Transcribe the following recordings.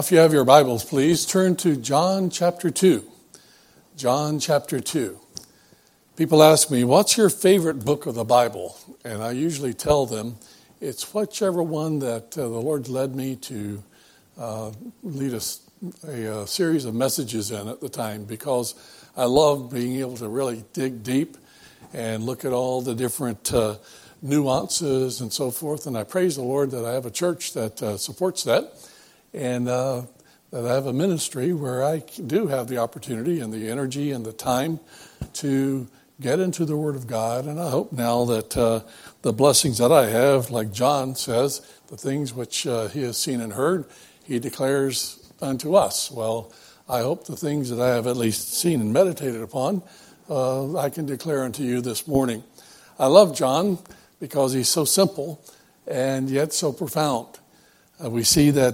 If you have your Bibles, please turn to John chapter 2. John chapter 2. People ask me, what's your favorite book of the Bible? And I usually tell them it's whichever one that the Lord led me to lead a series of messages in at the time, because I love being able to really dig deep and look at all the different nuances and so forth. And I praise the Lord that I have a church that supports that. And that I have a ministry where I do have the opportunity and the energy and the time to get into the Word of God. And I hope now that the blessings that I have, like John says, the things which he has seen and heard, he declares unto us. Well, I hope the things that I have at least seen and meditated upon, I can declare unto you this morning. I love John because he's so simple and yet so profound. We see that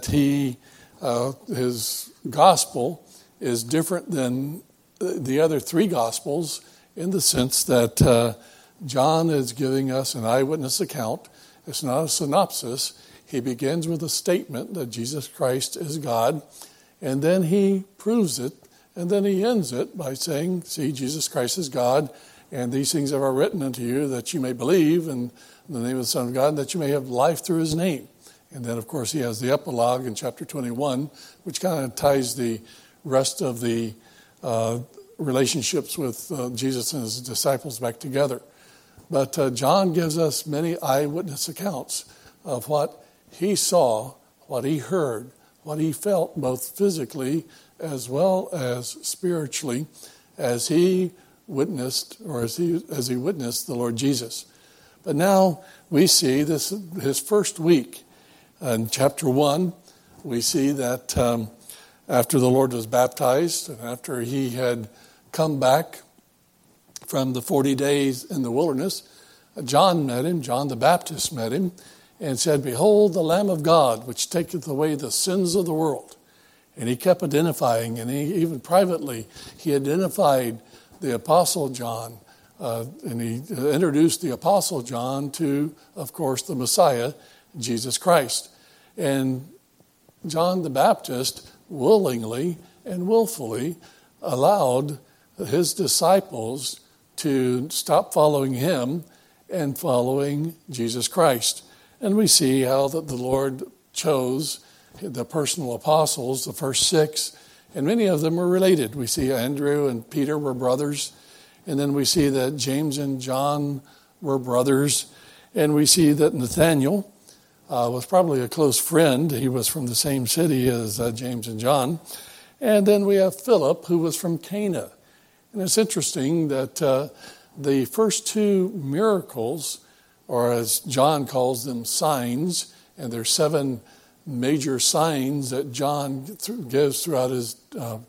his gospel is different than the other three gospels in the sense that John is giving us an eyewitness account. It's not a synopsis. He begins with a statement that Jesus Christ is God, and then he proves it, and then he ends it by saying, see, Jesus Christ is God, and these things have I written unto you that you may believe in the name of the Son of God, that you may have life through his name. And then, of course, he has the epilogue in chapter 21, which kind of ties the rest of the relationships with Jesus and his disciples back together. But John gives us many eyewitness accounts of what he saw, what he heard, what he felt, both physically as well as spiritually, as he witnessed, or as he witnessed the Lord Jesus. But now we see this his first week. In chapter 1, we see that after the Lord was baptized and after he had come back from the 40 days in the wilderness, John met him, John the Baptist met him, and said, behold, the Lamb of God, which taketh away the sins of the world. And he kept identifying, and he even privately, he identified the Apostle John, and he introduced the Apostle John to, of course, the Messiah, Jesus Christ. And John the Baptist willingly and willfully allowed his disciples to stop following him and following Jesus Christ. And we see how that the Lord chose the personal apostles, the first 6, and many of them were related. We see Andrew and Peter were brothers, and then we see that James and John were brothers, and we see that Nathaniel was probably a close friend. He was from the same city as James and John. And then we have Philip, who was from Cana. And it's interesting that the first 2 miracles, or as John calls them, signs, and there's 7 major signs that John gives throughout his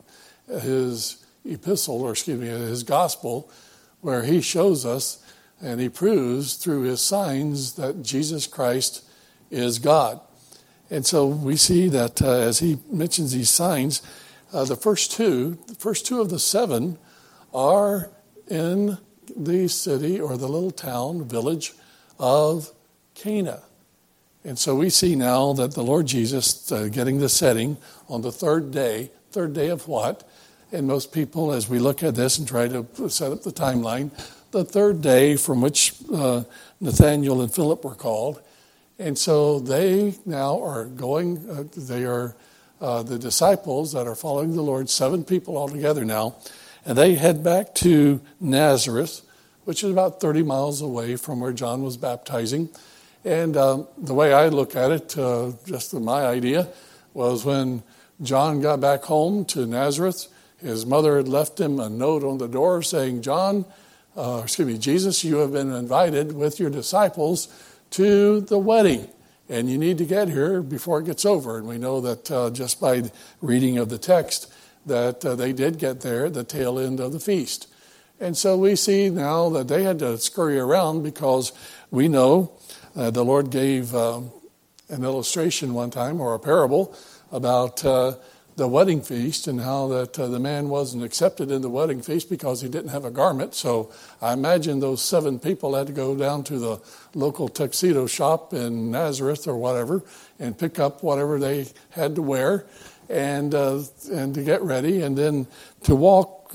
epistle, or excuse me, his gospel, where he shows us and he proves through his signs that Jesus Christ is God. And so we see that as he mentions these signs, the first two of the 7 are in the city or the little town, village of Cana. And so we see now that the Lord Jesus getting the setting on the third day of what? And most people, as we look at this and try to set up the timeline, the third day from which Nathaniel and Philip were called. And so they now are going, they are the disciples that are following the Lord, 7 people altogether now, and they head back to Nazareth, which is about 30 miles away from where John was baptizing. And the way I look at it, just my idea, was when John got back home to Nazareth, his mother had left him a note on the door saying, Jesus, you have been invited with your disciples to the wedding, and you need to get here before it gets over. And we know that just by reading of the text that they did get there at the tail end of the feast. And so we see now that they had to scurry around because we know the Lord gave an illustration one time, or a parable, about the wedding feast and how that the man wasn't accepted in the wedding feast because he didn't have a garment. So I imagine those 7 people had to go down to the local tuxedo shop in Nazareth or whatever and pick up whatever they had to wear. and to get ready, and then to walk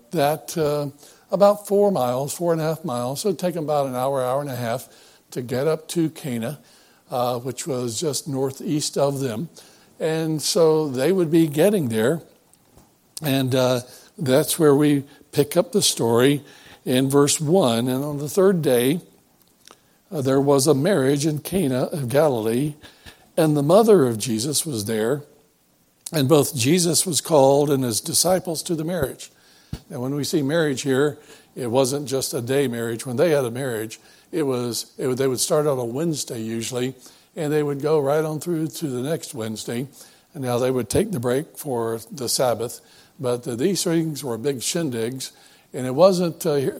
about 4.5 miles. So it'd take them about an hour and a half to get up to Cana, which was just northeast of them. And so they would be getting there, and that's where we pick up the story in verse 1. And on the third day, there was a marriage in Cana of Galilee, and the mother of Jesus was there, and both Jesus was called and his disciples to the marriage. And when we see marriage here, it wasn't just a day marriage. When they had a marriage, they would start out on Wednesday usually, and they would go right on through to the next Wednesday. And now they would take the break for the Sabbath, but these things were big shindigs, and it wasn't that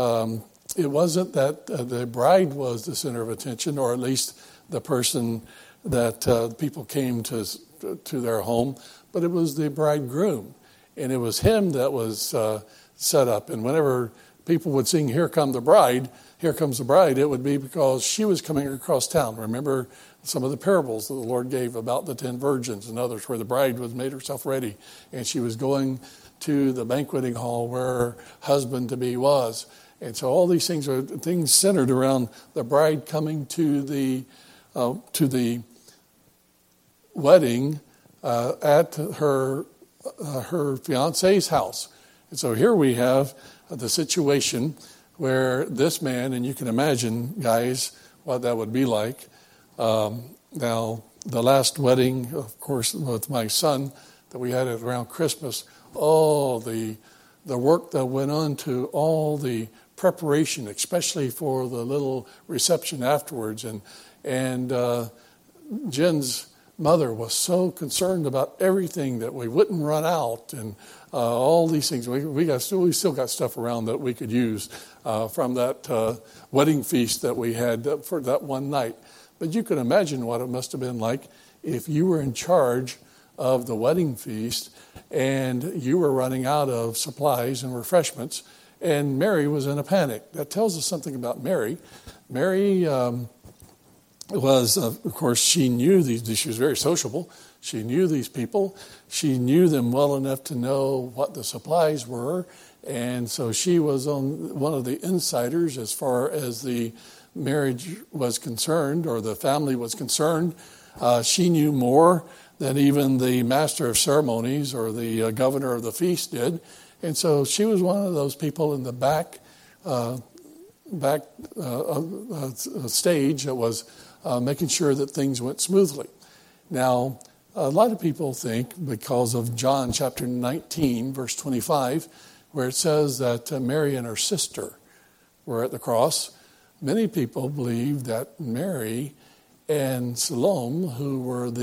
the bride was the center of attention, or at least the person that people came to their home, but it was the bridegroom, and it was him that was set up. And whenever people would sing, "Here Comes the Bride," it would be because she was coming across town. Remember some of the parables that the Lord gave about the 10 virgins and others, where the bride was made herself ready, and she was going to the banqueting hall where her husband-to-be was. And so all these things are things centered around the bride coming to the wedding at her fiance's house. And so here we have the situation where this man, and you can imagine, guys, what that would be like. Now, the last wedding, of course, with my son that we had around Christmas, the work that went on to all the preparation, especially for the little reception afterwards. And Jen's mother was so concerned about everything that we wouldn't run out, and all these things. We still got stuff around that we could use from that wedding feast that we had for that one night. But you can imagine what it must have been like if you were in charge of the wedding feast and you were running out of supplies and refreshments, and Mary was in a panic. That tells us something about Mary. Mary was, of course, she knew these. She was very sociable. She knew these people. She knew them well enough to know what the supplies were. And so she was one of the insiders as far as the marriage was concerned, or the family was concerned. She knew more than even the master of ceremonies or the governor of the feast did. And so she was one of those people in the back stage that was making sure that things went smoothly. Now, a lot of people think, because of John chapter 19, verse 25, where it says that Mary and her sister were at the cross, many people believe that Mary and Salome, who was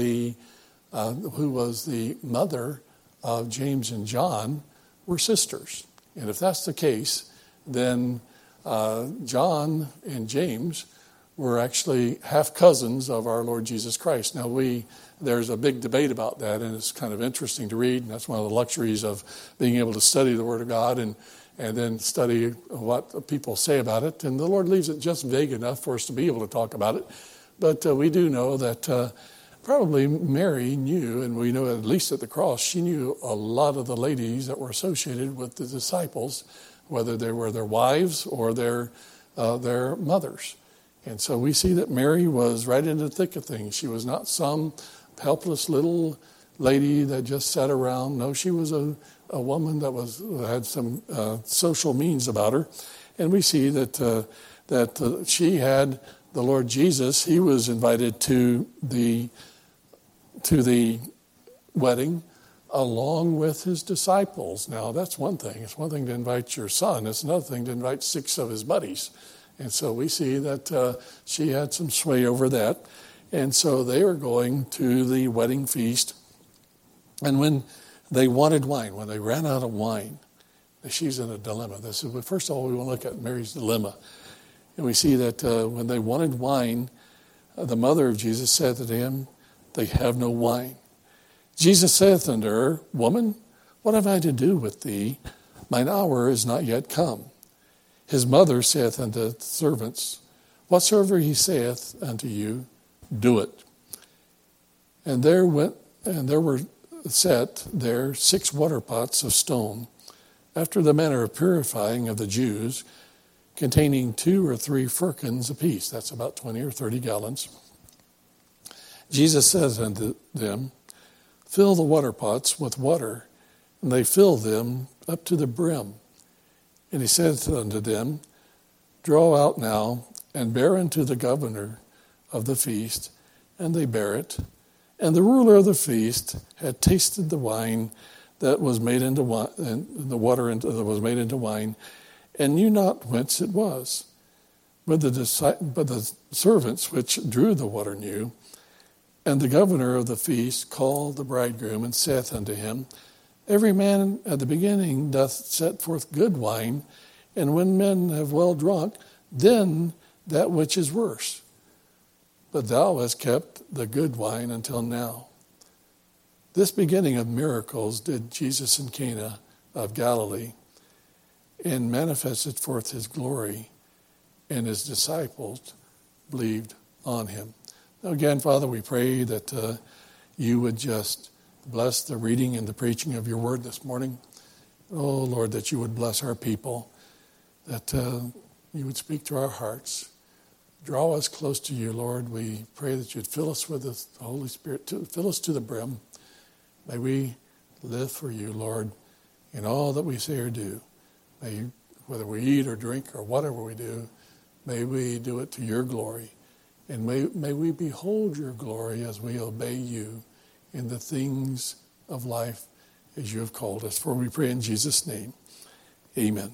the mother of James and John, were sisters. And if that's the case, then John and James were actually half cousins of our Lord Jesus Christ. Now there's a big debate about that, and it's kind of interesting to read, and that's one of the luxuries of being able to study the Word of God and then study what people say about it. And the Lord leaves it just vague enough for us to be able to talk about it. But we do know that probably Mary knew, and we know at least at the cross, she knew a lot of the ladies that were associated with the disciples, whether they were their wives or their mothers. And so we see that Mary was right in the thick of things. She was not some helpless little lady that just sat around. No, she was a woman that had some social means about her. And we see that she had the Lord Jesus. He was invited to the wedding along with his disciples. Now, that's one thing. It's one thing to invite your son. It's another thing to invite 6 of his buddies. And so we see that she had some sway over that. And so they were going to the wedding feast. And when they wanted wine, when they ran out of wine, she's in a dilemma. First of all, we want to look at Mary's dilemma. And we see that when they wanted wine, the mother of Jesus said to them, "They have no wine." Jesus saith unto her, "Woman, what have I to do with thee? Mine hour is not yet come." His mother saith unto the servants, "Whatsoever he saith unto you, do it." And there were set there 6 water pots of stone, after the manner of purifying of the Jews, containing 2 or 3 firkins apiece. That's about 20 or 30 gallons. Jesus says unto them, fill the water pots with water. And they filled them up to the brim. And he said unto them, draw out now, and bear unto the governor of the feast. And they bare it. And the ruler of the feast had tasted the wine that was made into wine, and the water that was made into wine, and knew not whence it was. But the servants which drew the water knew. And the governor of the feast called the bridegroom, and saith unto him, every man at the beginning doth set forth good wine, and when men have well drunk, then that which is worse. But thou hast kept the good wine until now. This beginning of miracles did Jesus in Cana of Galilee, and manifested forth his glory, and his disciples believed on him. Now again, Father, we pray that you would just bless the reading and the preaching of your word this morning. Oh, Lord, that you would bless our people, that you would speak to our hearts. Draw us close to you, Lord. We pray that you'd fill us with the Holy Spirit, fill us to the brim. May we live for you, Lord, in all that we say or do. May, whether we eat or drink or whatever we do, may we do it to your glory. And may we behold your glory as we obey you in the things of life as you have called us. For we pray in Jesus' name. Amen.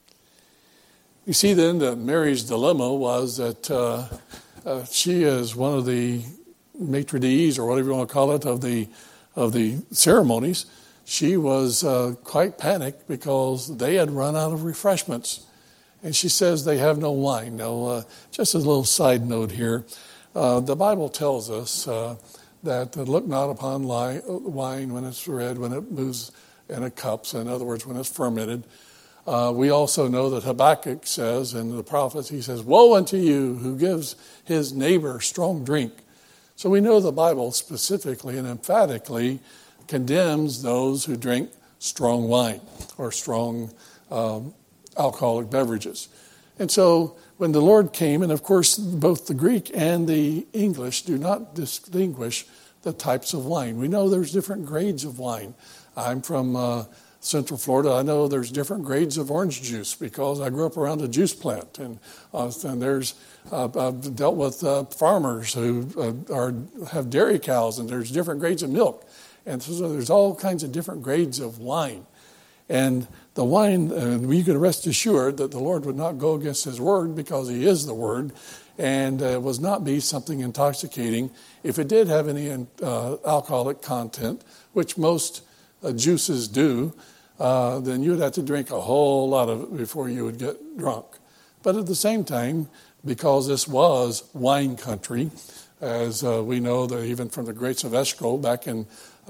You see then that Mary's dilemma was that she is one of the maitre d's, or whatever you want to call it, of the ceremonies. She was quite panicked because they had run out of refreshments. And she says they have no wine. Now, just as a little side note here, the Bible tells us that look not upon wine when it's red, when it moves in a cup. So in other words, when it's fermented. We also know that Habakkuk says, in the prophets, he says, woe unto you who gives his neighbor strong drink. So we know the Bible specifically and emphatically condemns those who drink strong wine or strong alcoholic beverages. And so when the Lord came, and of course both the Greek and the English do not distinguish the types of wine. We know there's different grades of wine. I'm from Central Florida. I know there's different grades of orange juice because I grew up around a juice plant. And there's I've dealt with farmers who have dairy cows, and there's different grades of milk. And so there's all kinds of different grades of wine. And the wine, you can rest assured that the Lord would not go against his word because he is the word, and was not be something intoxicating. If it did have any alcoholic content, which most juices do, then you'd have to drink a whole lot of it before you would get drunk. But at the same time, because this was wine country, as we know that even from the Greats of Eshcol back in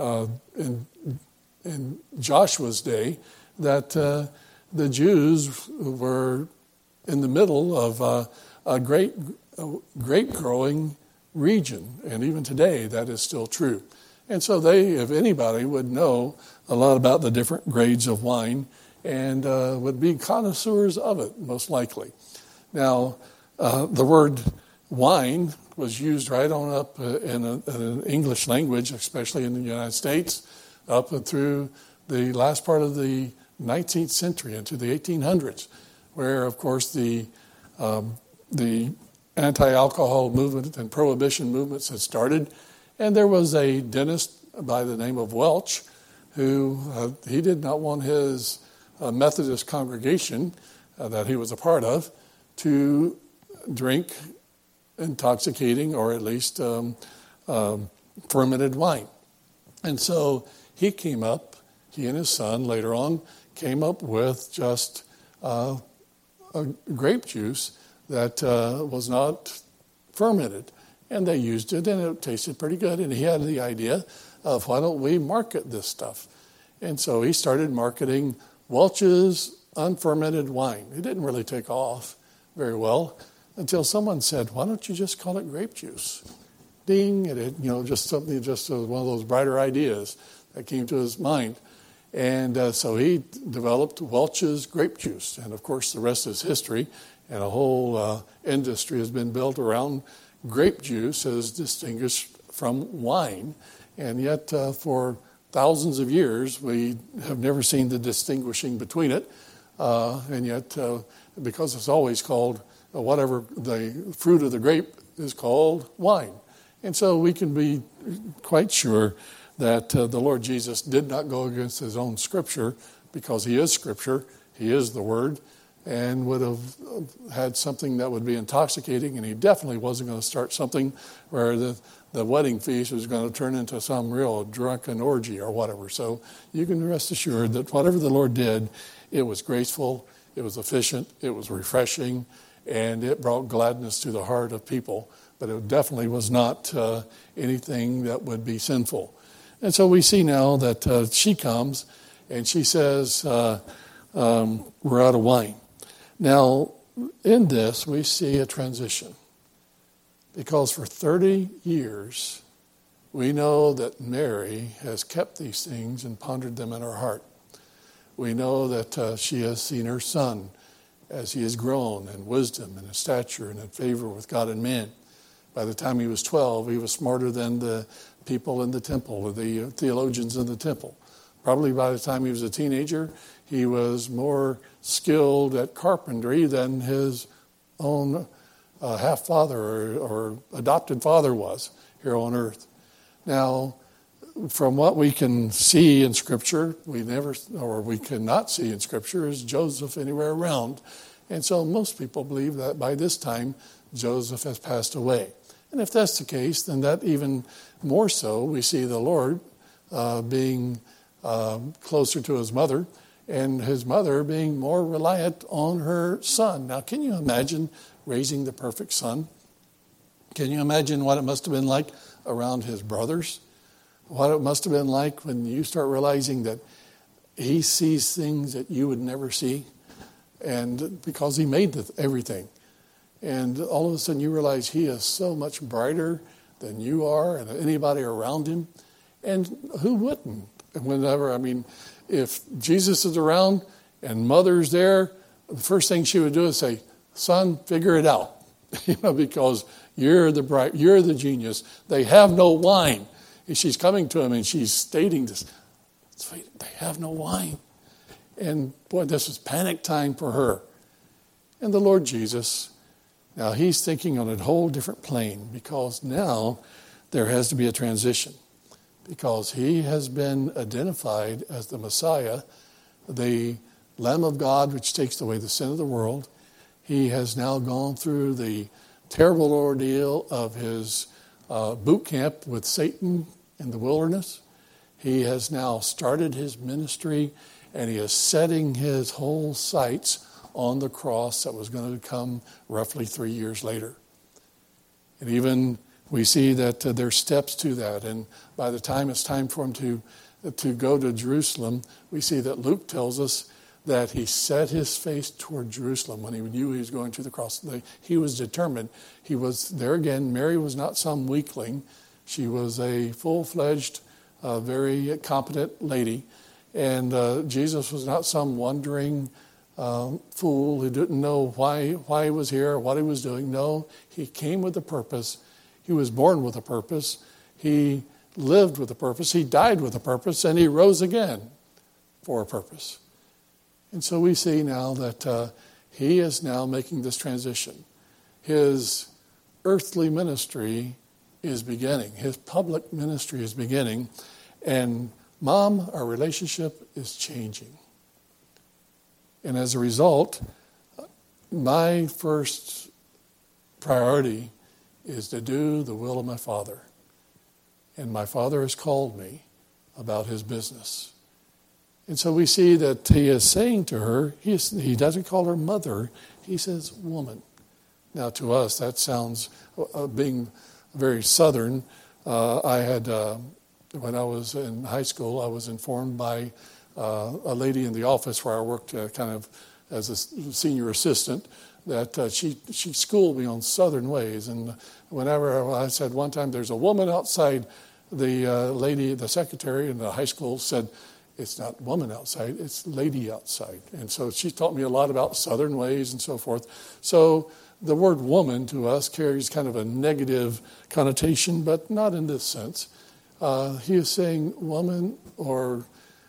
Joshua's day, that the Jews were in the middle of a great grape-growing region. And even today, that is still true. And so they, if anybody, would know a lot about the different grades of wine and would be connoisseurs of it, most likely. Now, the word wine was used right on up in an English language, especially in the United States, up and through the last part of the 19th century into the 1800s, where, of course, the anti-alcohol movement and prohibition movements had started. And there was a dentist by the name of Welch who he did not want his Methodist congregation that he was a part of to drink intoxicating or at least fermented wine. And so he and his son later on came up with just a grape juice that was not fermented. And they used it, and it tasted pretty good. And he had the idea of, why don't we market this stuff? And so he started marketing Welch's unfermented wine. It didn't really take off very well until someone said, why don't you just call it grape juice? Ding, just something, just one of those brighter ideas that came to his mind. And so he developed Welch's grape juice. And, of course, the rest is history. And a whole industry has been built around grape juice as distinguished from wine. And yet, for thousands of years, we have never seen the distinguishing between it. And yet, because it's always called, whatever the fruit of the grape is called, wine. And so we can be quite sure that the Lord Jesus did not go against his own Scripture, because he is Scripture, he is the Word, and would have had something that would be intoxicating, and he definitely wasn't going to start something where the wedding feast was going to turn into some real drunken orgy or whatever. So you can rest assured that whatever the Lord did, it was graceful, it was efficient, it was refreshing, and it brought gladness to the heart of people. But it definitely was not anything that would be sinful. And so we see now that she comes and she says, we're out of wine. Now, in this, we see a transition. Because for 30 years, we know that Mary has kept these things and pondered them in her heart. We know that she has seen her son as he has grown in wisdom and in stature and in favor with God and man. By the time he was 12, he was smarter than the people in the temple, the theologians in the temple. Probably by the time he was a teenager, he was more skilled at carpentry than his own half-father or adopted father was here on earth. Now, from what we can see in Scripture, we cannot see in Scripture is Joseph anywhere around. And so most people believe that by this time, Joseph has passed away. And if that's the case, then that even more so, we see the Lord being closer to his mother, and his mother being more reliant on her son. Now, can you imagine raising the perfect son? Can you imagine what it must have been like around his brothers? What it must have been like when you start realizing that he sees things that you would never see, and because he made everything. And all of a sudden you realize he is so much brighter than you are and anybody around him. And who wouldn't? If Jesus is around and mother's there, the first thing she would do is say, son, figure it out. Because you're the genius. They have no wine. And she's coming to him and she's stating this. They have no wine. And boy, this was panic time for her. And the Lord Jesus, now he's thinking on a whole different plane, because now there has to be a transition. Because he has been identified as the Messiah, the Lamb of God, which takes away the sin of the world. He has now gone through the terrible ordeal of his boot camp with Satan in the wilderness. He has now started his ministry, and he is setting his whole sights on the cross that was going to come roughly 3 years later. And even we see that there's steps to that. And by the time it's time for him to go to Jerusalem, we see that Luke tells us that he set his face toward Jerusalem when he knew he was going to the cross. He was determined. He was there again. Mary was not some weakling. She was a full-fledged, very competent lady. And Jesus was not some wandering fool who didn't know why he was here or what he was doing. No, he came with a purpose. He was born with a purpose. He lived with a purpose. He died with a purpose. And he rose again for a purpose. And so we see now that he is now making this transition. His earthly ministry is beginning. His public ministry is beginning. And Mom, our relationship is changing. And as a result, my first priority is to do the will of my Father. And my Father has called me about his business. And so we see that he is saying to her, he doesn't call her mother, he says woman. Now to us, that sounds, being very Southern, when I was in high school, I was informed by a lady in the office where I worked kind of as a senior assistant, that she schooled me on Southern ways. And whenever I said one time, there's a woman outside the lady, the secretary in the high school said, it's not woman outside, it's lady outside. And so she taught me a lot about Southern ways and so forth. So the word woman to us carries kind of a negative connotation, but not in this sense. He is saying, woman, or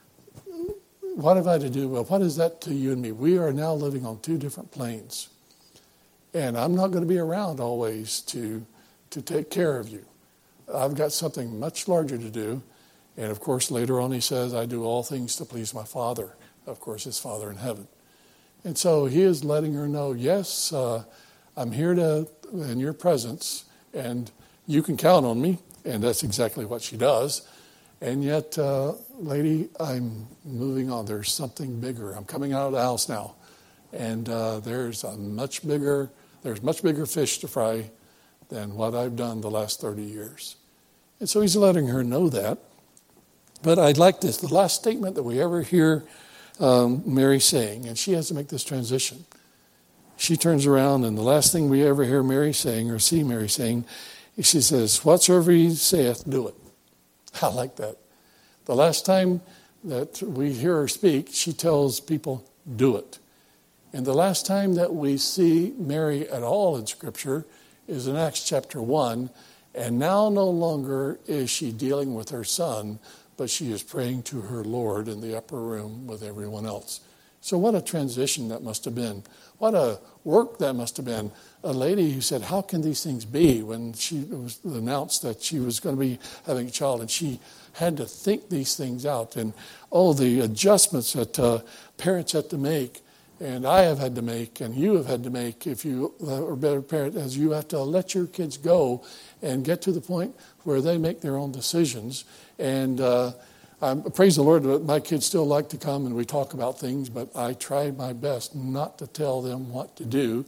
what have I to do? Well, what is that to you and me? We are now living on two different planes. And I'm not going to be around always to take care of you. I've got something much larger to do. And, of course, later on he says, I do all things to please my Father, of course, his Father in heaven. And so he is letting her know, yes, I'm here in your presence, and you can count on me. And that's exactly what she does. And yet, lady, I'm moving on. There's something bigger. I'm coming out of the house now. And there's much bigger fish to fry than what I've done the last 30 years. And so he's letting her know that. But I'd like this, the last statement that we ever hear Mary saying, and she has to make this transition. She turns around, and the last thing we ever hear Mary saying, or see Mary saying, she says, whatsoever he saith, do it. I like that. The last time that we hear her speak, she tells people, do it. And the last time that we see Mary at all in Scripture is in Acts chapter 1, and now no longer is she dealing with her son, but she is praying to her Lord in the upper room with everyone else. So what a transition that must have been. What a work that must have been. A lady who said, how can these things be, when she was announced that she was going to be having a child, and she had to think these things out. And the adjustments that parents had to make, and I have had to make, and you have had to make, if you are a better parent, as you have to let your kids go and get to the point where they make their own decisions. And praise the Lord that my kids still like to come and we talk about things, but I try my best not to tell them what to do.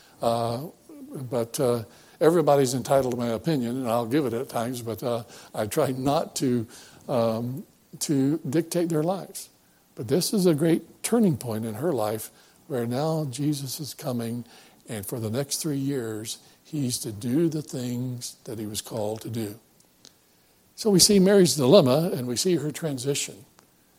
But everybody's entitled to my opinion, and I'll give it at times, but I try not to dictate their lives. But this is a great turning point in her life, where now Jesus is coming, and for the next 3 years, he's to do the things that he was called to do. So we see Mary's dilemma, and we see her transition.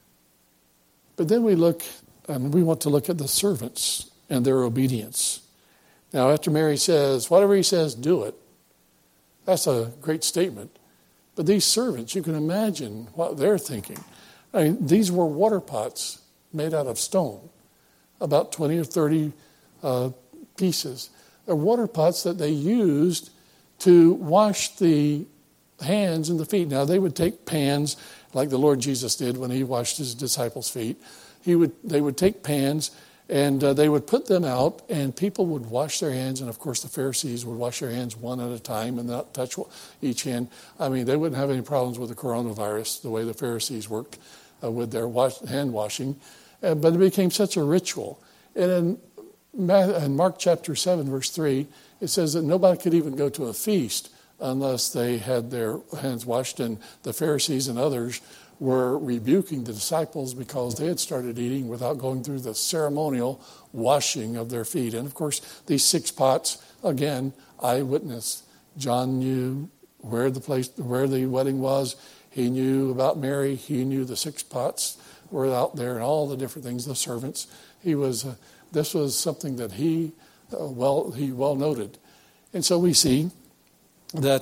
But then we want to look at the servants and their obedience. Now, after Mary says, whatever he says, do it. That's a great statement. But these servants, you can imagine what they're thinking. I mean, these were water pots made out of stone, about 20 or 30 pieces. They're water pots that they used to wash the hands and the feet. Now, they would take pans like the Lord Jesus did when he washed his disciples' feet. They would take pans and they would put them out, and people would wash their hands. And, of course, the Pharisees would wash their hands one at a time and not touch each hand. I mean, they wouldn't have any problems with the coronavirus, the way the Pharisees worked with their hand washing. But it became such a ritual. And in Mark chapter 7, verse 3, it says that nobody could even go to a feast unless they had their hands washed. And the Pharisees and others were rebuking the disciples because they had started eating without going through the ceremonial washing of their feet. And, of course, these 6 pots, again, eyewitness. John knew where the wedding was. He knew about Mary. He knew the 6 pots were out there and all the different things, the servants. This was something that he well noted. And so we see that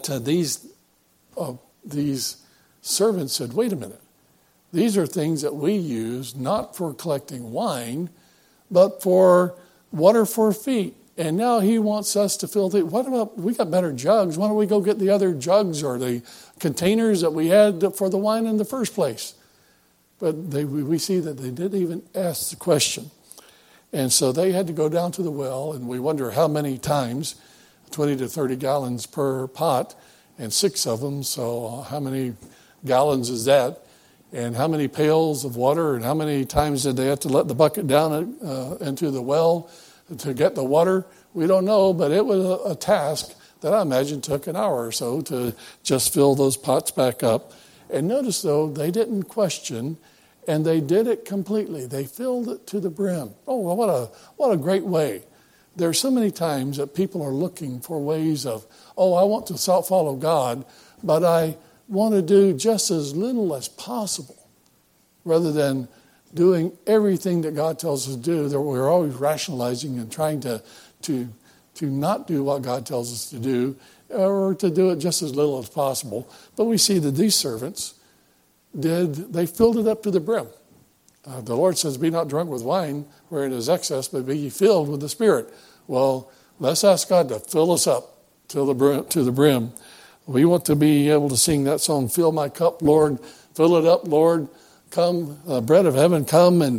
these servants said, wait a minute. These are things that we use not for collecting wine, but for water for feet. And now he wants us to fill what about, we got better jugs. Why don't we go get the other jugs or the containers that we had for the wine in the first place? But we see that they didn't even ask the question. And so they had to go down to the well, and we wonder how many times, 20 to 30 gallons per pot, and 6 of them, so how many gallons is that? And how many pails of water, and how many times did they have to let the bucket down into the well to get the water? We don't know, but it was a task that I imagine took an hour or so to just fill those pots back up. And notice, though, they didn't question, and they did it completely. They filled it to the brim. Oh, well, what a great way. There are so many times that people are looking for ways of, I want to follow God, but I want to do just as little as possible rather than doing everything that God tells us to do. That we're always rationalizing and trying to not do what God tells us to do, or to do it just as little as possible. But we see that these servants they filled it up to the brim. The Lord says, be not drunk with wine wherein is excess, but be ye filled with the Spirit. Well, let's ask God to fill us up to the brim. We want to be able to sing that song, Fill My Cup, Lord. Fill it up, Lord. Come, bread of heaven, come. And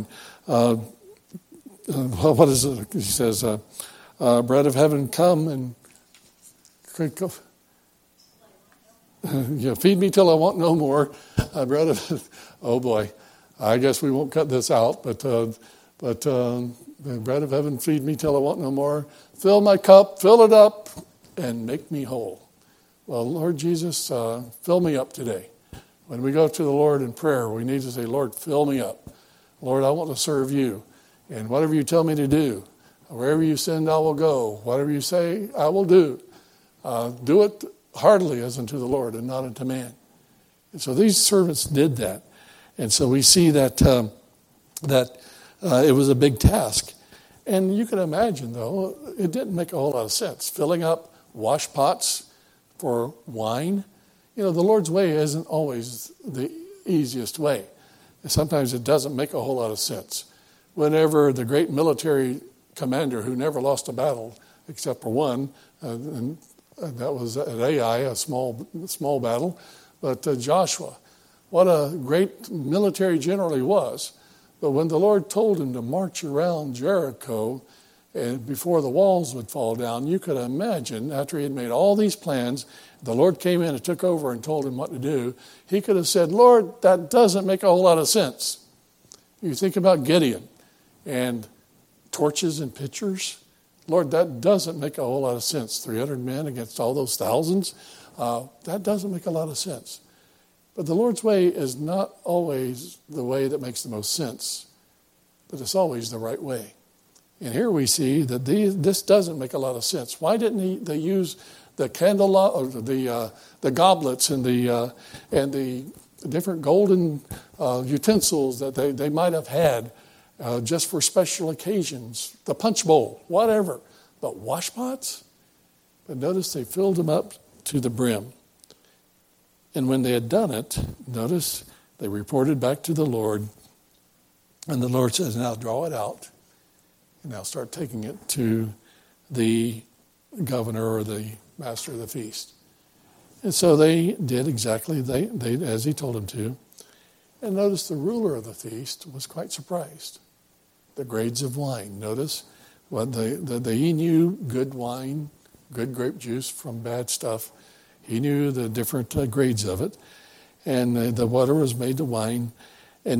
what is it? He says, bread of heaven, come and feed me till I want no more. Bread of, oh boy, I guess we won't cut this out. But the bread of heaven, feed me till I want no more. Fill my cup, fill it up, and make me whole. Well, Lord Jesus, fill me up today. When we go to the Lord in prayer, we need to say, Lord, fill me up. Lord, I want to serve you. And whatever you tell me to do, wherever you send, I will go. Whatever you say, I will do. Do it heartily as unto the Lord and not unto man. And so these servants did that. And so we see that it was a big task. And you can imagine, though, it didn't make a whole lot of sense. Filling up wash pots for wine. The Lord's way isn't always the easiest way. And sometimes it doesn't make a whole lot of sense. Whenever the great military commander who never lost a battle except for one, and that was at Ai, a small battle, but Joshua, what a great military general he was. But when the Lord told him to march around Jericho and before the walls would fall down, you could imagine, after he had made all these plans, the Lord came in and took over and told him what to do. He could have said, Lord, that doesn't make a whole lot of sense. You think about Gideon and torches and pitchers. Lord, that doesn't make a whole lot of sense. 300 men against all those thousands. That doesn't make a lot of sense. But the Lord's way is not always the way that makes the most sense, but it's always the right way. And here we see that this doesn't make a lot of sense. Why didn't they use the the goblets and the different golden utensils that they might have had just for special occasions, the punch bowl, whatever, but wash pots? But notice they filled them up to the brim. And when they had done it, notice they reported back to the Lord, and the Lord says, now draw it out, and now start taking it to the governor or the master of the feast. And so they did exactly they as he told them to. And notice the ruler of the feast was quite surprised. The grades of wine. Notice what he knew good wine, good grape juice from bad stuff. He knew the different grades of it. And the water was made to wine. And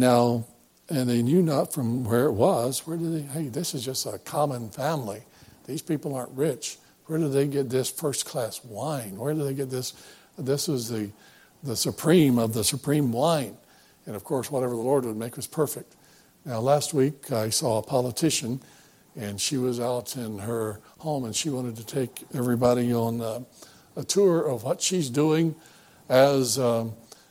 they knew not from where it was. Hey, this is just a common family. These people aren't rich. Where did they get this first-class wine? Where did they get this? This was the supreme of the supreme wine. And, of course, whatever the Lord would make was perfect. Now, last week I saw a politician, and she was out in her home, and she wanted to take everybody on a tour of what she's doing as a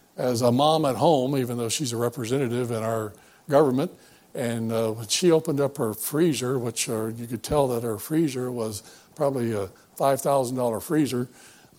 mom at home, even though she's a representative in our government. And when she opened up her freezer, which you could tell that her freezer was probably a $5,000 freezer,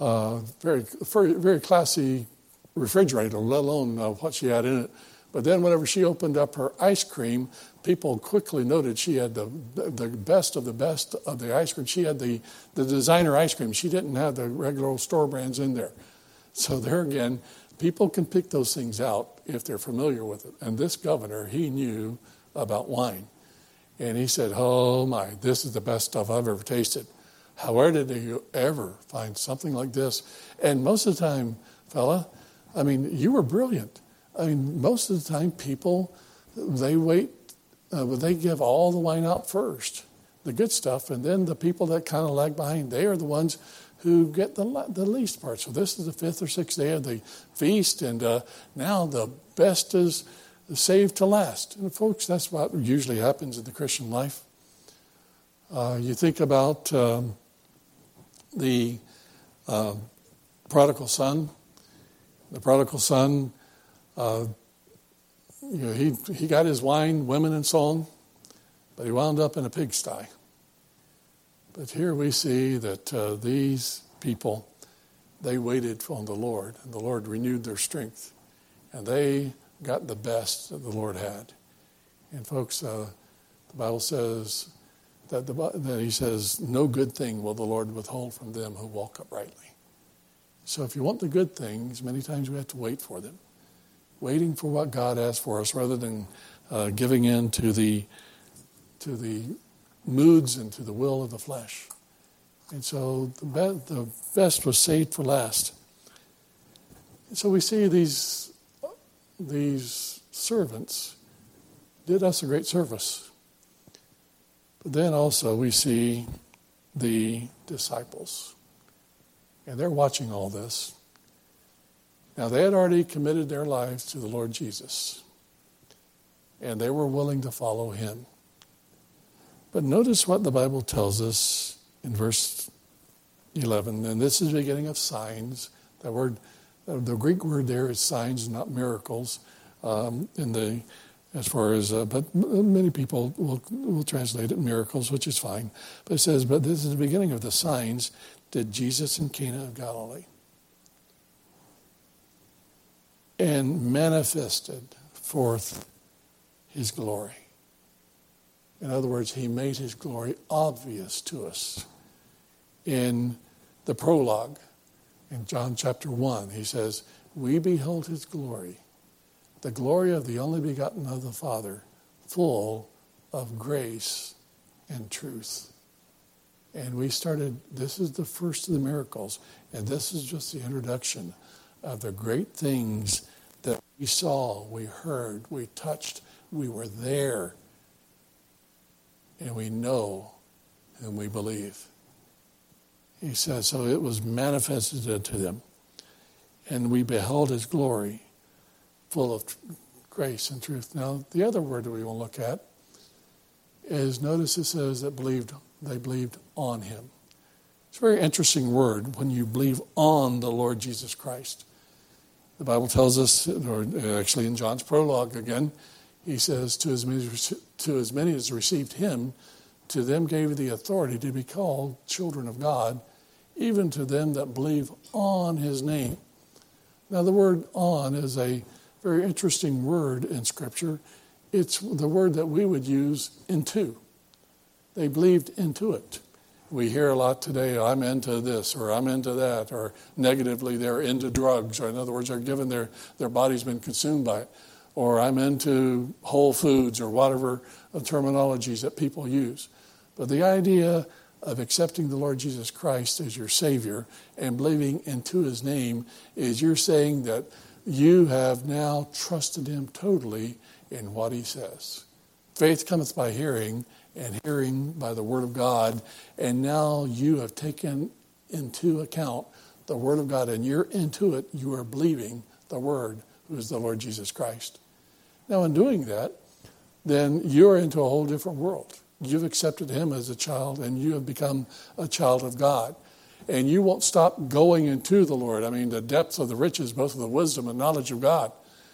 very, very, very classy refrigerator, let alone what she had in it. But then whenever she opened up her ice cream, people quickly noted she had the best of the ice cream. She had the designer ice cream. She didn't have the regular old store brands in there. So there again, people can pick those things out if they're familiar with it. And this governor, he knew about wine. And he said, oh my, this is the best stuff I've ever tasted. Where did you ever find something like this? And most of the time, fella, I mean, you were brilliant. I mean, most of the time people, they wait, they give all the wine out first, the good stuff, and then the people that kind of lag behind, they are the ones who get the least part. So this is the 5th or 6th day of the feast, and now the best is saved to last. And folks, that's what usually happens in the Christian life. You think about the prodigal son. The prodigal son, he got his wine, women, and song, but he wound up in a pigsty. But here we see that these people, they waited on the Lord, and the Lord renewed their strength, and they got the best that the Lord had. And folks, the Bible says that he says, no good thing will the Lord withhold from them who walk uprightly. So if you want the good things, many times we have to wait for them. Waiting for what God has for us rather than giving in to the moods and to the will of the flesh. And so the best was saved for last. And so we see these servants did us a great service. But then also we see the disciples. And they're watching all this. Now they had already committed their lives to the Lord Jesus. And they were willing to follow him. But notice what the Bible tells us in verse 11. And this is the beginning of signs. The Greek word there is signs, not miracles. But many people will translate it miracles, which is fine. But it says, but this is the beginning of the signs did Jesus in Cana of Galilee, and manifested forth his glory. In other words, he made his glory obvious to us. In the prologue, in John chapter 1, he says, we beheld his glory, the glory of the only begotten of the Father, full of grace and truth. And we started, this is the first of the miracles, and this is just the introduction of the great things that we saw, we heard, we touched, we were there, and we know and we believe. He says, so it was manifested to them, and we beheld his glory, full of grace and truth. Now, the other word that we will look at is, notice it says that they believed on him. It's a very interesting word when you believe on the Lord Jesus Christ. The Bible tells us, or actually in John's prologue again, he says, to as many as received him, to them gave the authority to be called children of God, even to them that believe on his name. Now the word on is a very interesting word in Scripture. It's the word that we would use into. They believed into it. We hear a lot today, I'm into this, or I'm into that, or negatively they're into drugs, or in other words, they're given their body's been consumed by it, or I'm into Whole Foods, or whatever terminologies that people use. But the idea of accepting the Lord Jesus Christ as your Savior and believing into his name is you're saying that you have now trusted him totally in what he says. Faith cometh by hearing, and hearing by the word of God, and now you have taken into account the word of God, and you're into it, you are believing the word, who is the Lord Jesus Christ. Now in doing that, then you're into a whole different world. You've accepted him as a child, and you have become a child of God. And you won't stop going into the Lord. I mean, the depths of the riches, both of the wisdom and knowledge of God.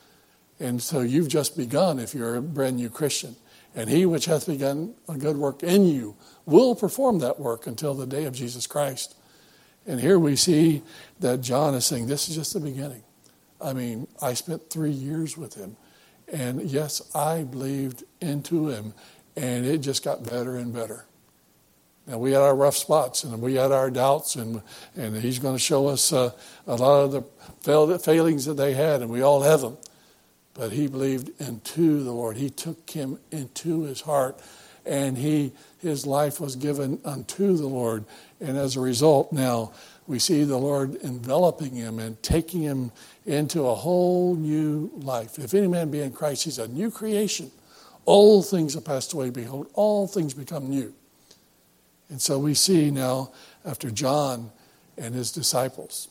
And so you've just begun if you're a brand new Christian. And he which hath begun a good work in you will perform that work until the day of Jesus Christ. And here we see that John is saying, this is just the beginning. I mean, I spent 3 years with him. And yes, I believed into him. And it just got better and better. Now, we had our rough spots, and we had our doubts, and he's going to show us a lot of the failings that they had, and we all have them. But he believed into the Lord. He took him into his heart, and his life was given unto the Lord. And as a result, now we see the Lord enveloping him and taking him into a whole new life. If any man be in Christ, he's a new creation. Old things have passed away. Behold, all things become new. And so we see now, after John and his disciples,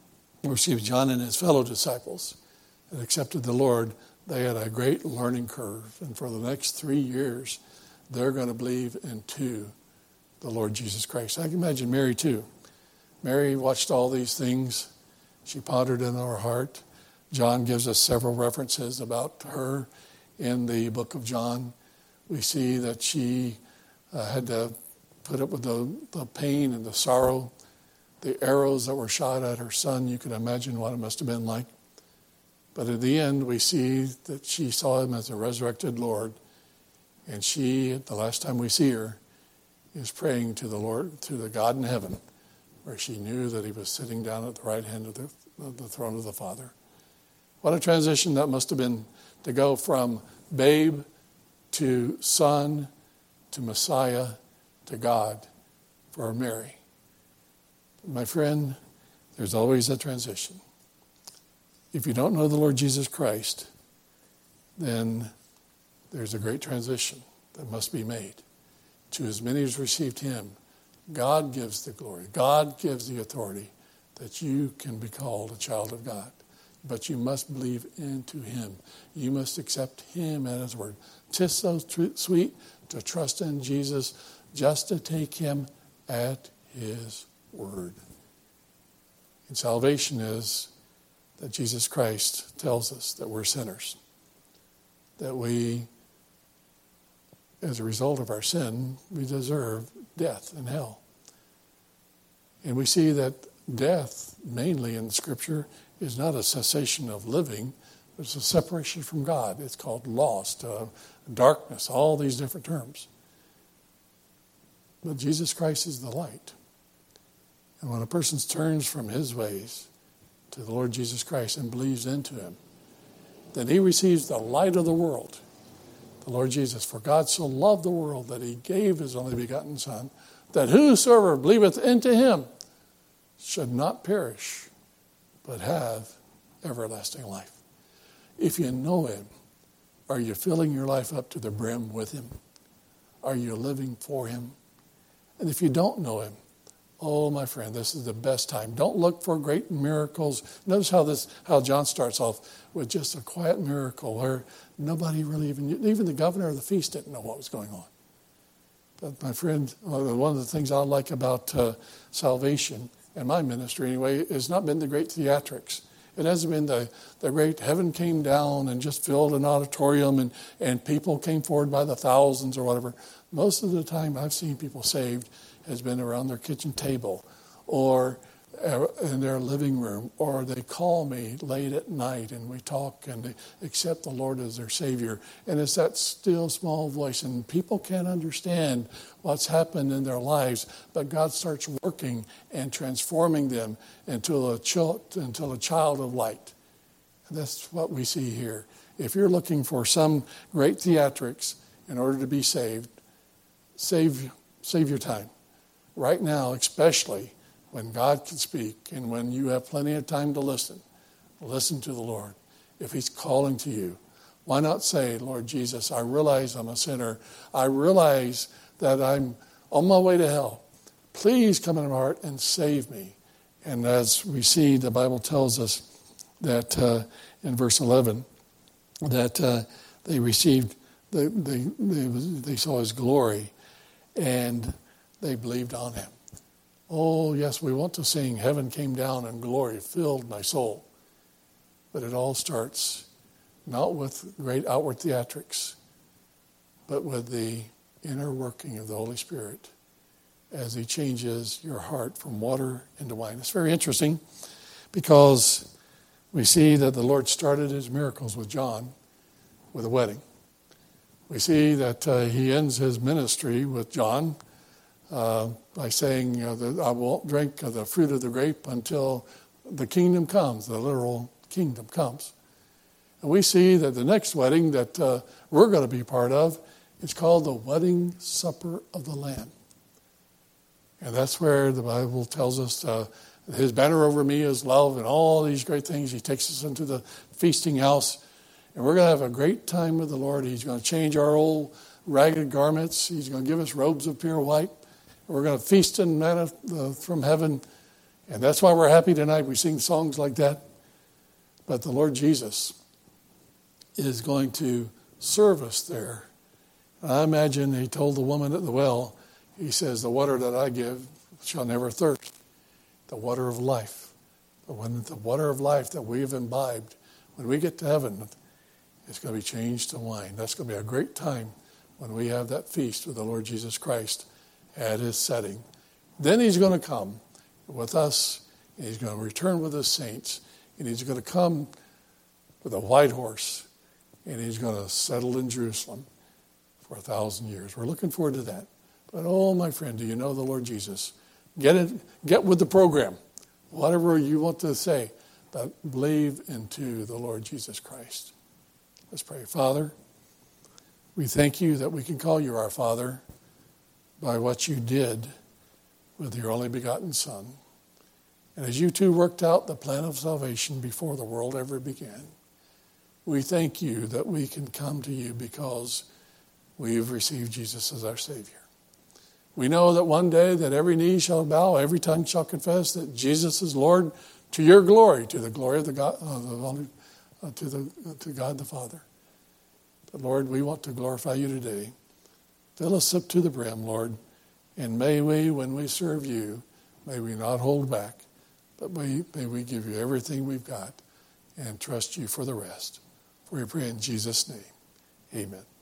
John and his fellow disciples, that accepted the Lord, they had a great learning curve. And for the next 3 years, they're going to believe into the Lord Jesus Christ. I can imagine Mary too. Mary watched all these things. She pondered in her heart. John gives us several references about her in the book of John. We see that she had to put up with the pain and the sorrow, the arrows that were shot at her son. You can imagine what it must have been like. But in the end, we see that she saw him as a resurrected Lord. And she, the last time we see her, is praying to the Lord, to the God in heaven, where she knew that he was sitting down at the right hand of the throne of the Father. What a transition that must have been, to go from babe to son to Messiah to God for Mary. My friend, there's always a transition. If you don't know the Lord Jesus Christ, then there's a great transition that must be made. To as many as received him, God gives the glory. God gives the authority that you can be called a child of God. But you must believe into him. You must accept him at his word. 'Tis so sweet to trust in Jesus, just to take him at his word. And salvation is that Jesus Christ tells us that we're sinners. That we, as a result of our sin, we deserve death and hell. And we see that death, mainly in Scripture, is not a cessation of living, but it's a separation from God. It's called lost, darkness, all these different terms. But Jesus Christ is the light. And when a person turns from his ways to the Lord Jesus Christ and believes into him, then he receives the light of the world. The Lord Jesus, for God so loved the world that he gave his only begotten Son, that whosoever believeth into him should not perish, but have everlasting life. If you know him, are you filling your life up to the brim with him? Are you living for him? And if you don't know him, oh, my friend, this is the best time. Don't look for great miracles. Notice how John starts off with just a quiet miracle where nobody really even the governor of the feast didn't know what was going on. But my friend, one of the things I like about salvation, and my ministry anyway, has not been the great theatrics. It hasn't been the great heaven came down and just filled an auditorium and people came forward by the thousands or whatever. Most of the time I've seen people saved has been around their kitchen table or in their living room, or they call me late at night and we talk and they accept the Lord as their Savior. And it's that still small voice, and people can't understand what's happened in their lives, but God starts working and transforming them into a child of light. And that's what we see here. If you're looking for some great theatrics in order to be saved, save your time. Right now, especially when God can speak and when you have plenty of time to listen to the Lord. If he's calling to you, why not say, Lord Jesus, I realize I'm a sinner. I realize that I'm on my way to hell. Please come into my heart and save me. And as we see, the Bible tells us that in verse 11, that they received, they saw his glory and they believed on him. Oh, yes, we want to sing, heaven came down and glory filled my soul. But it all starts not with great outward theatrics, but with the inner working of the Holy Spirit as he changes your heart from water into wine. It's very interesting because we see that the Lord started his miracles with John with a wedding. We see that he ends his ministry with John by saying that I won't drink of the fruit of the grape until the kingdom comes, the literal kingdom comes. And we see that the next wedding that we're going to be part of, it's called the wedding supper of the Lamb. And that's where the Bible tells us his banner over me is love and all these great things. He takes us into the feasting house. And we're going to have a great time with the Lord. He's going to change our old ragged garments. He's going to give us robes of pure white. We're going to feast in manna from heaven. And that's why we're happy tonight. We sing songs like that. But the Lord Jesus is going to serve us there. And I imagine he told the woman at the well, he says, the water that I give shall never thirst. The water of life. But when the water of life that we have imbibed, When we get to heaven, it's going to be changed to wine. That's going to be a great time when we have that feast with the Lord Jesus Christ at his setting. Then he's going to come with us, and he's going to return with his saints, and he's going to come with a white horse, and he's going to settle in Jerusalem for 1,000 years. We're looking forward to that. But, oh, my friend, do you know the Lord Jesus? Get with the program. Whatever you want to say, but believe into the Lord Jesus Christ. Let's pray. Father, we thank you that we can call you our Father by what you did with your only begotten Son. And as you two worked out the plan of salvation before the world ever began, we thank you that we can come to you because we've received Jesus as our Savior. We know that one day that every knee shall bow, every tongue shall confess that Jesus is Lord, to your glory, to the glory of to God the Father. But Lord, we want to glorify you today. Fill us up to the brim, Lord, and may we, when we serve you, may we not hold back, but may we give you everything we've got and trust you for the rest. For we pray in Jesus' name. Amen.